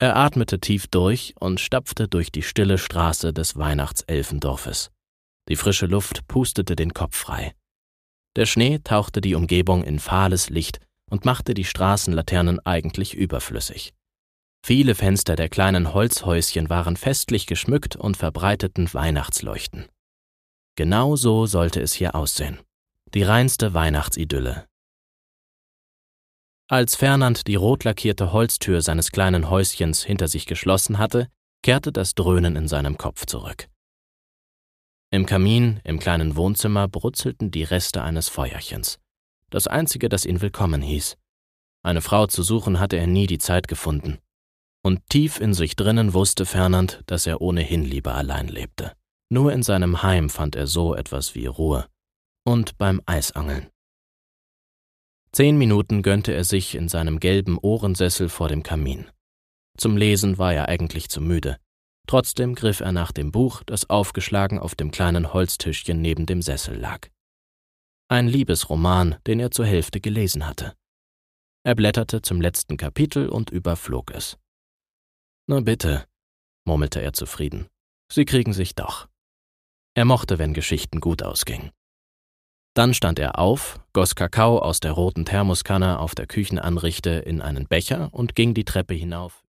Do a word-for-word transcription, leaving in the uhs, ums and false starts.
Er atmete tief durch und stapfte durch die stille Straße des Weihnachtselfendorfes. Die frische Luft pustete den Kopf frei. Der Schnee tauchte die Umgebung in fahles Licht und machte die Straßenlaternen eigentlich überflüssig. Viele Fenster der kleinen Holzhäuschen waren festlich geschmückt und verbreiteten Weihnachtsleuchten. Genau so sollte es hier aussehen. Die reinste Weihnachtsidylle. Als Fernand die rot lackierte Holztür seines kleinen Häuschens hinter sich geschlossen hatte, kehrte das Dröhnen in seinem Kopf zurück. Im Kamin, im kleinen Wohnzimmer, brutzelten die Reste eines Feuerchens. Das einzige, das ihn willkommen hieß. Eine Frau zu suchen hatte er nie die Zeit gefunden. Und tief in sich drinnen wusste Fernand, dass er ohnehin lieber allein lebte. Nur in seinem Heim fand er so etwas wie Ruhe. Und beim Eisangeln. Zehn Minuten gönnte er sich in seinem gelben Ohrensessel vor dem Kamin. Zum Lesen war er eigentlich zu müde. Trotzdem griff er nach dem Buch, das aufgeschlagen auf dem kleinen Holztischchen neben dem Sessel lag. Ein Liebesroman, den er zur Hälfte gelesen hatte. Er blätterte zum letzten Kapitel und überflog es. »Na bitte«, murmelte er zufrieden, »Sie kriegen sich doch.« Er mochte, wenn Geschichten gut ausgingen. Dann stand er auf, goss Kakao aus der roten Thermoskanne auf der Küchenanrichte in einen Becher und ging die Treppe hinauf